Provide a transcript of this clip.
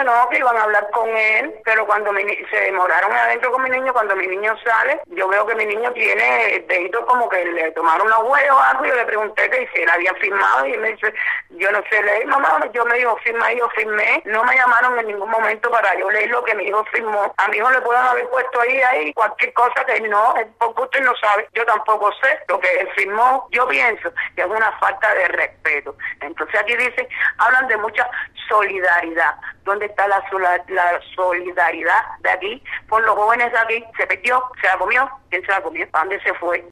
que no, que iban a hablar con él, pero cuando se demoraron adentro con mi niño, cuando mi niño sale, yo veo que mi niño tiene el dedito como que le tomaron los huevos o algo, y yo le pregunté que si él había firmado, y él me dice, yo no sé leer, mamá, yo me dijo firma, y yo firmé, no me llamaron en ningún momento para yo leer lo que mi hijo firmó. A mi hijo le pueden haber puesto ahí cualquier cosa que no, porque usted no sabe, yo tampoco sé lo que él firmó. Yo pienso que es una falta de respeto. Entonces aquí dicen, hablan de mucha solidaridad. ¿Dónde está la solidaridad de aquí por los jóvenes de aquí? Se perdió, se la comió. ¿Quién se la comió? ¿A dónde se fue?